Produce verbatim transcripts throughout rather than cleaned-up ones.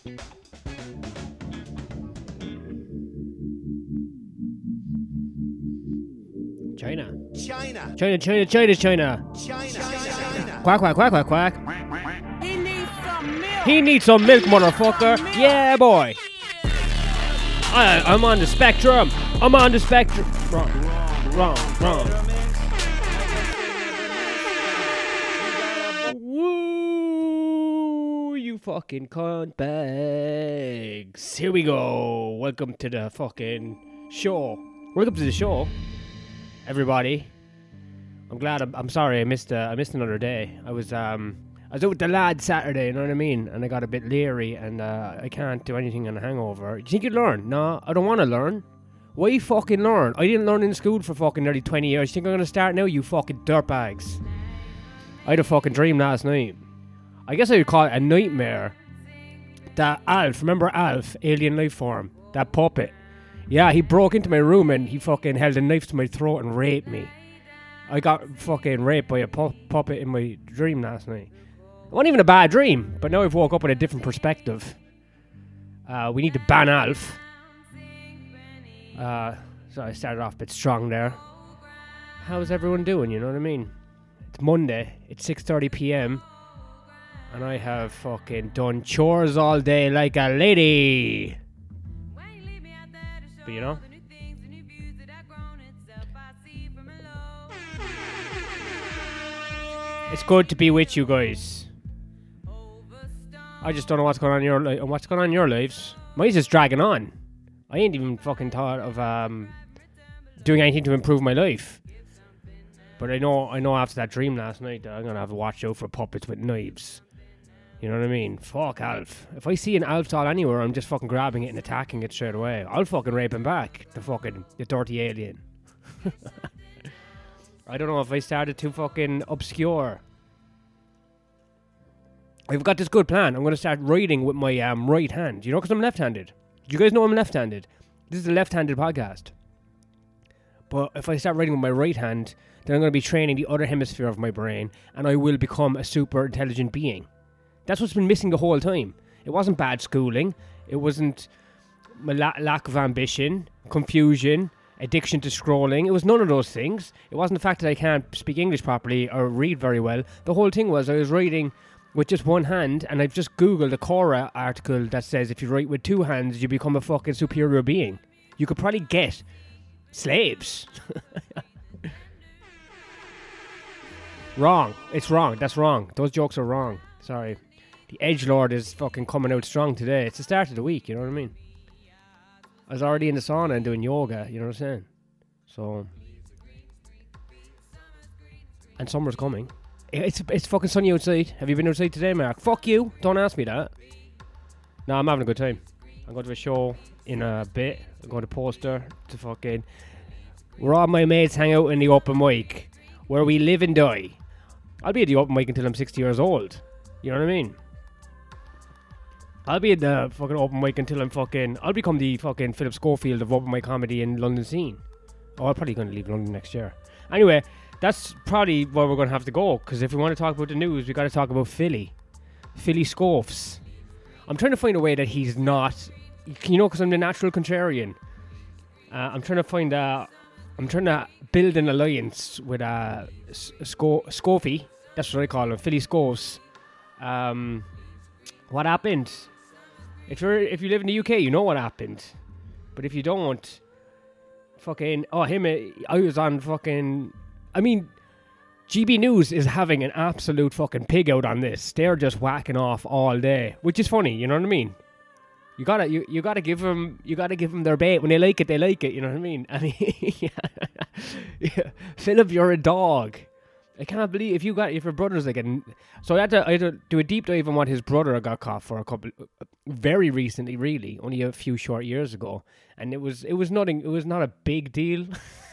China. China. China, China, China, China. China. China. Quack, quack, quack, quack, quack. He needs some milk. He needs some milk, motherfucker. Yeah, boy. I, I'm on the spectrum. I'm on the spectrum. Wrong, wrong, wrong. Woo, you fucking cunt bags. Here we go. Welcome to the fucking show. Welcome to the show, everybody. I'm glad. I'm, I'm sorry. I missed. Uh, I missed another day. I was um. I was out with the lads Saturday. You know what I mean? And I got a bit leery, and uh, I can't do anything on a hangover. Do you think you'd learn? No, I don't want to learn. Why fucking learn? I didn't learn in school for fucking nearly twenty years. You think I'm gonna start now? You fucking dirtbags. I had a fucking dream last night. I guess I would call it a nightmare. That Alf, remember Alf, alien life form, that puppet. Yeah, he broke into my room and he fucking held a knife to my throat and raped me. I got fucking raped by a pu- puppet in my dream last night. It wasn't even a bad dream, but now I've woke up with a different perspective. Uh, we need to ban Alf. Uh, so I started off a bit strong there. How's everyone doing, you know what I mean? It's Monday, it's six thirty p.m. and I have fucking done chores all day like a lady. But you know, it's good to be with you guys. I just don't know what's going on in your li- what's going on in your lives. Mine's just dragging on. I ain't even fucking thought of um doing anything to improve my life. But I know I know after that dream last night that I'm gonna have to watch out for puppets with knives. You know what I mean? Fuck Alf. If I see an Alf doll anywhere, I'm just fucking grabbing it and attacking it straight away. I'll fucking rape him back. The fucking the dirty alien. I don't know if I started too fucking obscure. I've got this good plan. I'm going to start writing with my um, right hand. You know, because I'm left-handed. Do you guys know I'm left-handed? This is a left-handed podcast. But if I start writing with my right hand, then I'm going to be training the other hemisphere of my brain, and I will become a super intelligent being. That's what's been missing the whole time. It wasn't bad schooling. It wasn't my la- lack of ambition, confusion, addiction to scrolling. It was none of those things. It wasn't the fact that I can't speak English properly or read very well. The whole thing was I was writing with just one hand, and I've just Googled a Quora article that says if you write with two hands, you become a fucking superior being. You could probably get slaves. Wrong. It's wrong. That's wrong. Those jokes are wrong. Sorry. The edgelord is fucking coming out strong today. It's the start of the week, you know what I mean? I was already in the sauna and doing yoga, you know what I'm saying? So... And summer's coming. It's it's fucking sunny outside. Have you been outside today, Mark? Fuck you. Don't ask me that. No, I'm having a good time. I'm going to a show in a bit. I'm going to Poster to fucking... Where all my mates hang out in the open mic. Where we live and die. I'll be at the open mic until I'm sixty years old. You know what I mean? I'll be at the fucking open mic until I'm fucking... I'll become the fucking Philip Schofield of open mic comedy in London scene. Oh, I'm probably going to leave London next year. Anyway... That's probably where we're going to have to go, because if we want to talk about the news, we got to talk about Philly. Philly Scofs. I'm trying to find a way that he's not, you know, because I'm the natural contrarian. Uh, I'm trying to find a, I'm trying to build an alliance with uh, Sco- Scofie. That's what I call him, Philly Scofs. Um, what happened? If you're, if you live in the U K, you know what happened. But if you don't, fucking, oh, him, I was on fucking... I mean, G B News is having an absolute fucking pig out on this. They're just whacking off all day, which is funny. You know what I mean? You gotta, you, you gotta give them, you gotta give them their bait. When they like it, they like it. You know what I mean? I mean, yeah. Yeah. Philip, you're a dog. I can't believe if you got if your brother's like a. So I had to, I had to do a deep dive on what his brother got caught for a couple, very recently, really, only a few short years ago, and it was, it was nothing. It was not a big deal.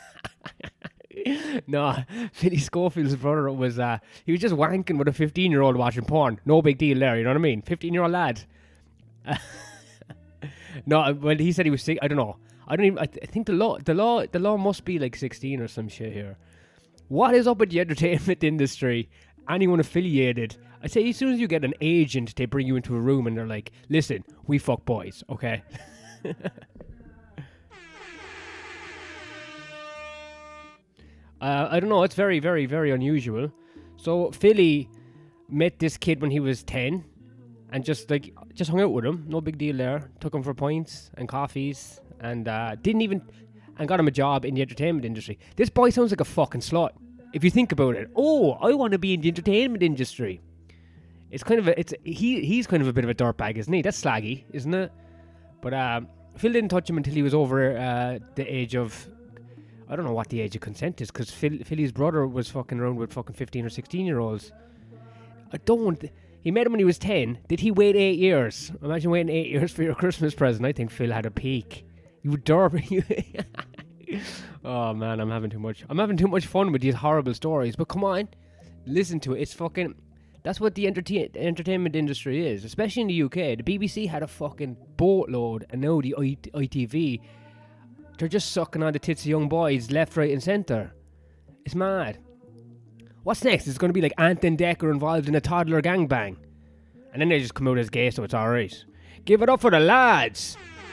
No, Philly Schofield's brother was, uh, he was just wanking with a fifteen-year-old watching porn. No big deal there, you know what I mean? fifteen-year-old lad. Uh, no, well, he said he was sick. I don't know. I don't even, I, th- I think the law, the law, the law must be like sixteen or some shit here. What is up with the entertainment industry anyone affiliated. I say as soon as you get an agent, they bring you into a room and they're like, listen, we fuck boys, okay? uh, I don't know, it's very, very, very unusual. So Philly met this kid when he was ten and just like, just hung out with him. No big deal there. Took him for pints and coffees and uh, didn't even, and got him a job in the entertainment industry. This boy sounds like a fucking slut. If you think about it. Oh, I want to be in the entertainment industry. It's kind of a, it's he he's kind of a bit of a dirtbag, isn't he? That's slaggy, isn't it? But um, Phil didn't touch him until he was over uh, the age of, I don't know what the age of consent is, because Phil, Philly's brother was fucking around with fucking fifteen or sixteen year olds. I don't. He met him when he was ten. Did he wait eight years? Imagine waiting eight years for your Christmas present. I think Phil had a peak. You derp. Oh man, I'm having too much. I'm having too much fun with these horrible stories. But come on, listen to it. It's fucking. That's what the entertain entertainment industry is, especially in the U K. The B B C had a fucking boatload, and now the I I T V, they're just sucking on the tits of young boys left, right, and centre. It's mad. What's next? It's going to be like Ant and Decker involved in a toddler gangbang, and then they just come out as gay, so it's all right. Give it up for the lads.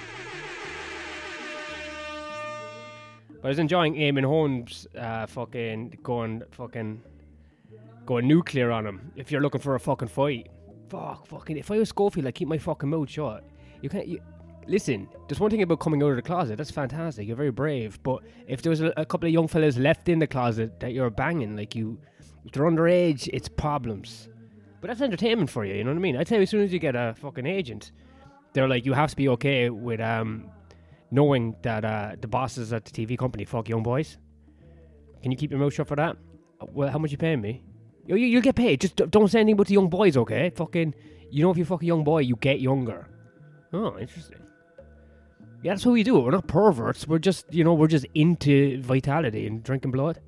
But I was enjoying Eamon Holmes uh, fucking going fucking going nuclear on him. If you're looking for a fucking fight, fuck, fucking. If I was Schofield, I'd keep my fucking mouth shut. You can't. You, listen, there's one thing about coming out of the closet. That's fantastic. You're very brave. But if there was a, a couple of young fellas left in the closet that you're banging, like you, if they're underage, it's problems. But that's entertainment for you. You know what I mean? I tell you, as soon as you get a fucking agent, they're like, you have to be okay with um. knowing that uh, the bosses at the T V company fuck young boys. Can you keep your mouth shut for that? Well, how much you paying me? You, you, you'll get paid. Just d- don't say anything about the young boys, okay? Fucking, you know if you fuck a young boy, you get younger. Oh, interesting. Yeah, that's what we do. We're not perverts. We're just, you know, we're just into vitality and drinking blood.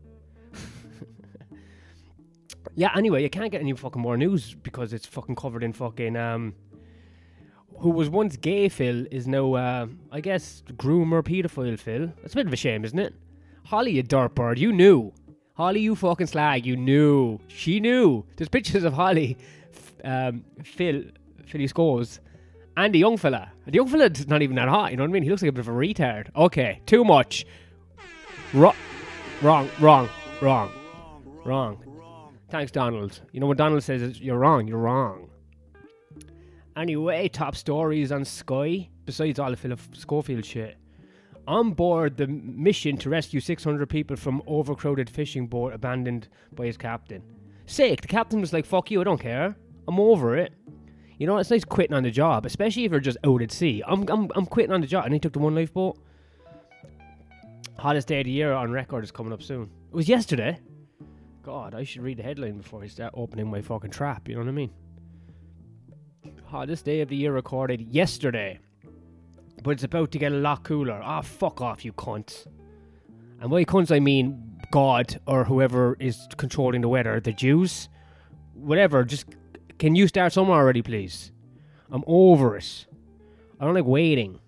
Yeah, anyway, you can't get any fucking more news because it's fucking covered in fucking, um... who was once gay Phil is now, uh, I guess, groomer paedophile Phil. That's a bit of a shame, isn't it? Holly, you dirtbird, you knew. Holly, you fucking slag, you knew. She knew. There's pictures of Holly, um, Phil, Philly Scores, and the young fella. The young fella's not even that hot, you know what I mean? He looks like a bit of a retard. Okay, too much. Ro- wrong, wrong, wrong, wrong. Thanks, Donald. You know when Donald says is, you're wrong, you're wrong. Anyway, top stories on Sky, besides all the Philip Schofield shit. On board the mission to rescue six hundred people from overcrowded fishing boat abandoned by his captain. Sick, the captain was like, fuck you, I don't care. I'm over it. You know, it's nice quitting on the job, especially if you're just out at sea. I'm I'm, I'm quitting on the job, and he took the one lifeboat. Hottest day of the year on record is coming up soon. It was yesterday. God, I should read the headline before I start opening my fucking trap, you know what I mean? Hottest day of the year recorded yesterday. But it's about to get a lot cooler. Ah, oh, fuck off, you cunts. And by cunts, I mean God or whoever is controlling the weather. The Jews? Whatever, just... Can you start somewhere already, please? I'm over it. I don't like waiting.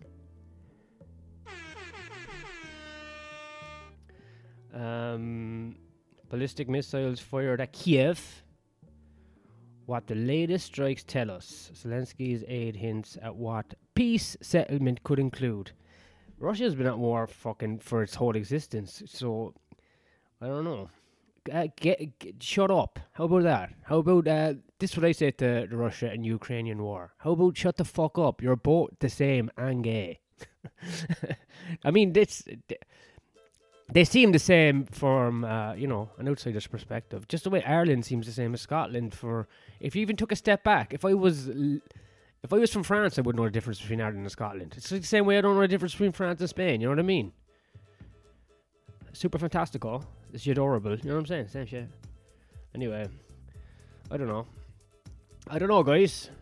Um, ballistic missiles fired at Kiev. What the latest strikes tell us. Zelensky's aide hints at what peace settlement could include. Russia's been at war fucking for its whole existence, so I don't know. Uh, get, get shut up. How about that? How about uh, this? Is what I say to the Russia and Ukrainian war. How about shut the fuck up? You're both the same and gay. I mean, this. They seem the same from, uh, you know, an outsider's perspective. Just the way Ireland seems the same as Scotland. For if you even took a step back, if I was, if I was from France, I wouldn't know the difference between Ireland and Scotland. It's like the same way I don't know the difference between France and Spain. You know what I mean? Super fantastical. It's adorable. You know what I'm saying? Same shit. Anyway, I don't know. I don't know, guys.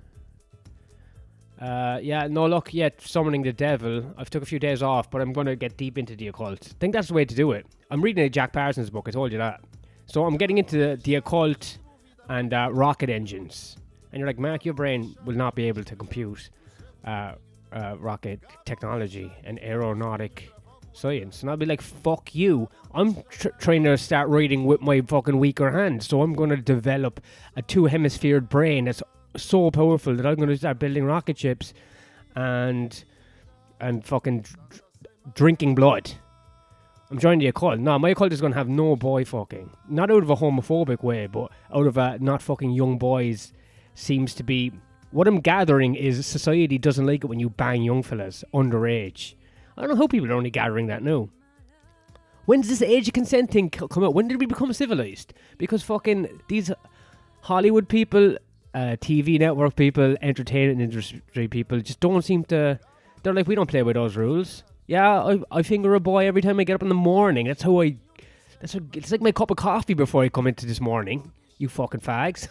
Uh, yeah, no luck yet summoning the devil. I've took a few days off, but I'm going to get deep into the occult. I think that's the way to do it. I'm reading a Jack Parsons book, I told you that. So I'm getting into the, the occult and uh, rocket engines. And you're like, Mark, your brain will not be able to compute uh, uh, rocket technology and aeronautic science. And I'll be like, fuck you. I'm tr- trying to start writing with my fucking weaker hand. So I'm going to develop a two-hemisphered brain that's so powerful that I'm going to start building rocket ships and and fucking dr- drinking blood. I'm joining the occult. No, my occult is going to have no boy fucking. Not out of a homophobic way, but out of a not fucking young boys seems to be... What I'm gathering is society doesn't like it when you bang young fellas underage. I don't know how people are only gathering that now. When does this age of consent thing c- come out? When did we become civilized? Because fucking these Hollywood people, uh, T V network people, entertainment industry people just don't seem to... They're like, we don't play by those rules. Yeah, I, I finger a boy every time I get up in the morning. That's how I... That's how, it's like my cup of coffee before I come into this morning. You fucking fags.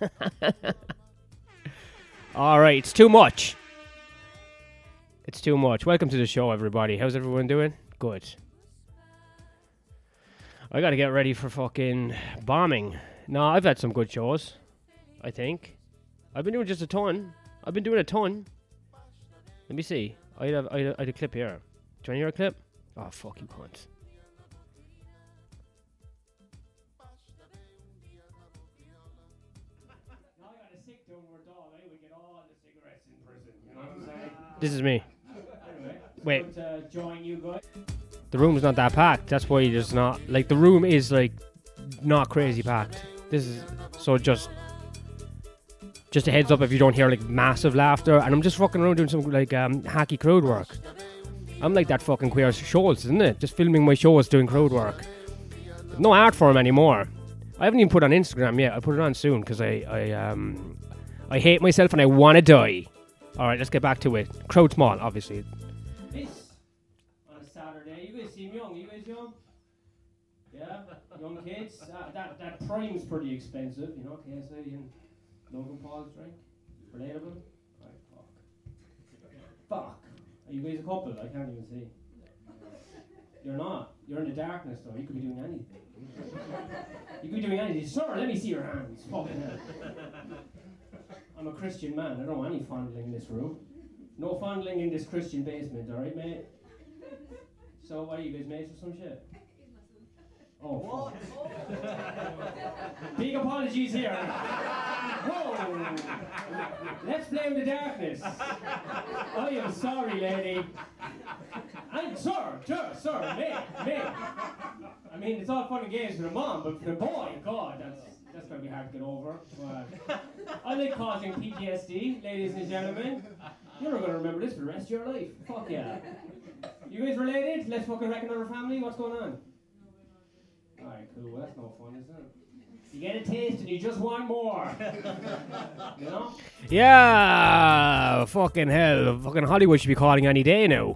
Alright, it's too much. It's too much. Welcome to the show, everybody. How's everyone doing? Good. I gotta get ready for fucking bombing. No, I've had some good shows, I think. I've been doing just a ton. I've been doing a ton. Let me see. I had a, I had a, I had a clip here. Do you want to hear a clip? Oh, fuck you, cunt. This is me. Wait. The room's not that packed. That's why there's not... Like, the room is, like, not crazy packed. This is... So just... Just a heads up if you don't hear, like, massive laughter. And I'm just fucking around doing some, like, um, hacky crowd work. I'm like that fucking Queer Schultz, isn't it? Just filming my shows doing crowd work. No art form anymore. I haven't even put it on Instagram yet. I'll put it on soon because I, I, um... I hate myself and I want to die. Alright, let's get back to it. Crowd small, obviously. This, on a Saturday, you guys seem young. You guys young? Yeah? Young kids? Uh, that that prime's pretty expensive, you know, K S I and Logan Paul's drink. Relatable? Right, fuck. Fuck. Are you guys a couple? I can't even see. You're not. You're in the darkness, though. You could be doing anything. You could be doing anything. Sir, let me see your hands. Fucking hell. I'm a Christian man. I don't want any fondling in this room. No fondling in this Christian basement, alright, mate? So, what are you guys, mates or some shit? Oh, fuck. Big apologies here. Whoa! Let's blame the darkness. I am sorry, lady. I'm sir, sir, sir, mate, mate. I mean, it's all fun and games for the mom, but for the boy, God, that's... That's going to be hard to get over. But I like causing P T S D, ladies and gentlemen. You're not going to remember this for the rest of your life. Fuck yeah. You guys related? Let's fucking reckon on our family. What's going on? Alright, cool. Well, that's no fun, isn't it? You get a taste and you just want more. You know? Yeah! Fucking hell. Fucking Hollywood should be calling any day now.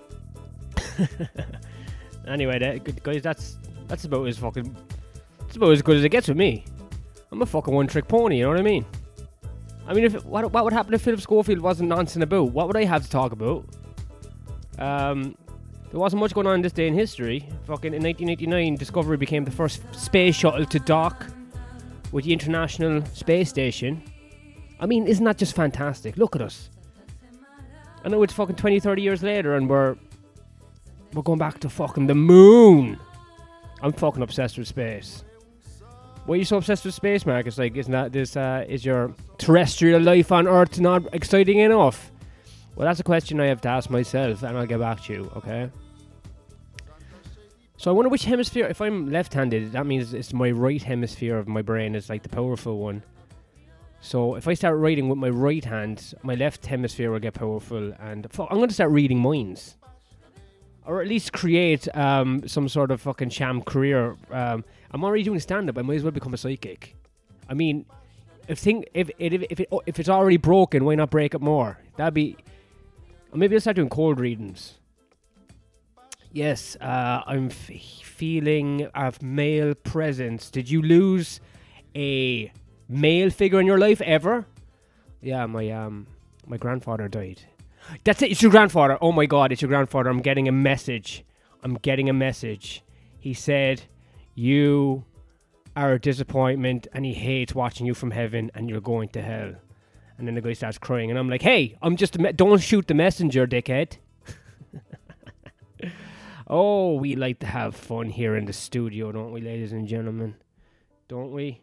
Anyway, that, guys, that's that's about as fucking... That's about as good as it gets with me. I'm a fucking one-trick pony, you know what I mean? I mean, if it, what, what would happen if Philip Schofield wasn't nonsense about? What would I have to talk about? Um, there wasn't much going on in this day in history. Fucking in nineteen eighty-nine, Discovery became the first space shuttle to dock with the International Space Station. I mean, isn't that just fantastic? Look at us. I know it's fucking twenty, thirty years later and we're we're going back to fucking the moon. I'm fucking obsessed with space. Why are you so obsessed with space, Marcus? Like, isn't that this, uh, is your terrestrial life on Earth not exciting enough? Well, that's a question I have to ask myself, and I'll get back to you, okay? So I wonder which hemisphere, if I'm left-handed, that means it's my right hemisphere of my brain is like the powerful one. So if I start writing with my right hand, my left hemisphere will get powerful, and fuck, I'm going to start reading minds. Or at least create um, some sort of fucking sham career. Um, I'm already doing stand-up. I might as well become a psychic. I mean, if thing if it, if if, it, if it's already broken, why not break it more? That'd be. Or maybe I'll start doing cold readings. Yes, uh, I'm f- feeling of male presence. Did you lose a male figure in your life ever? Yeah, my um my grandfather died. That's it, it's your grandfather. Oh my God, it's your grandfather. I'm getting a message. I'm getting a message. He said, you are a disappointment and he hates watching you from heaven and you're going to hell. And then the guy starts crying and I'm like, hey, I'm just a me- don't shoot the messenger, dickhead. Oh, we like to have fun here in the studio, don't we, ladies and gentlemen? Don't we?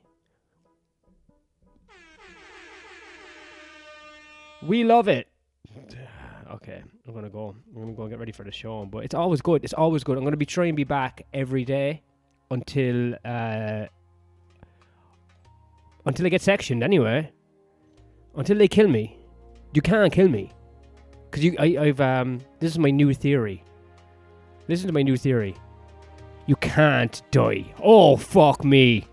We love it. Okay, I'm gonna go. I'm gonna go and get ready for the show. But it's always good. It's always good. I'm gonna be trying to be back every day until uh, until I get sectioned. Anyway, until they kill me. You can't kill me, cause you. I, I've um. This is my new theory. Listen to my new theory. You can't die. Oh fuck me.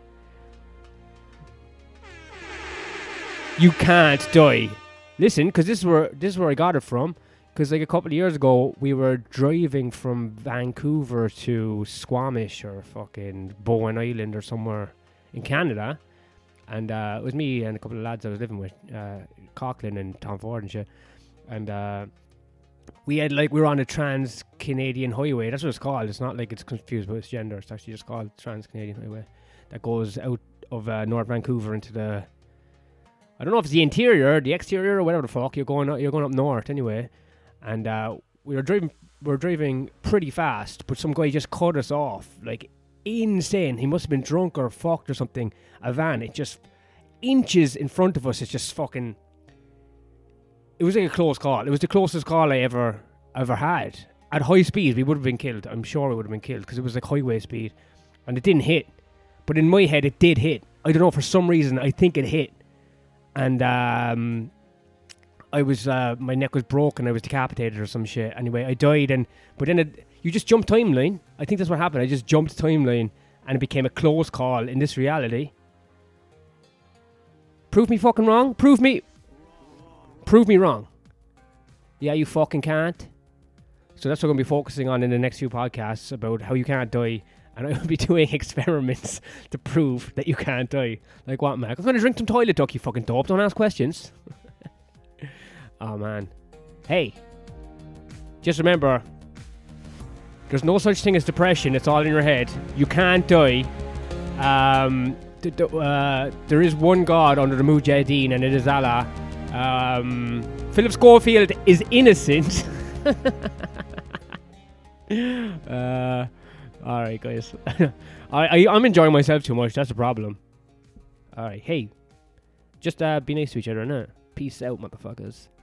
You can't die. Listen, because this is where this is where I got it from. Because like a couple of years ago, we were driving from Vancouver to Squamish or fucking Bowen Island or somewhere in Canada, and uh, it was me and a couple of lads I was living with, uh, Coughlin and Tom Ford and shit, and uh, we had like we were on a Trans-Canadian Highway. That's what it's called. It's not like it's confused with its gender. It's actually just called Trans-Canadian Highway that goes out of uh, North Vancouver into the. I don't know if it's the interior, the exterior, or whatever the fuck. You're going up, you're going up north anyway. And uh, we were driving we were driving pretty fast, but some guy just cut us off. Like, insane. He must have been drunk or fucked or something. A van, it just inches in front of us. It's just fucking... It was like a close call. It was the closest call I ever ever had. At high speed, we would have been killed. I'm sure we would have been killed, because it was like highway speed. And it didn't hit. But in my head, it did hit. I don't know, for some reason, I think it hit. And um, I was, uh, my neck was broken. I was decapitated or some shit. Anyway, I died, and but then it, you just jumped timeline. I think that's what happened. I just jumped timeline, and it became a close call in this reality. Prove me fucking wrong. Prove me, prove me wrong. Yeah, you fucking can't. So that's what I'm going to be focusing on in the next few podcasts, about how you can't die. And I will be doing experiments to prove that you can't die. Like what, Mac? I'm going to drink some toilet duck, you fucking dope. Don't ask questions. Oh, man. Hey. Just remember, there's no such thing as depression. It's all in your head. You can't die. Um, th- th- uh, there is one God under the Mujahideen, and it is Allah. Um, Philip Schofield is innocent. uh... Alright, guys. I, I, I'm enjoying myself too much. That's the problem. Alright, hey. Just uh, be nice to each other, innit? Peace out, motherfuckers.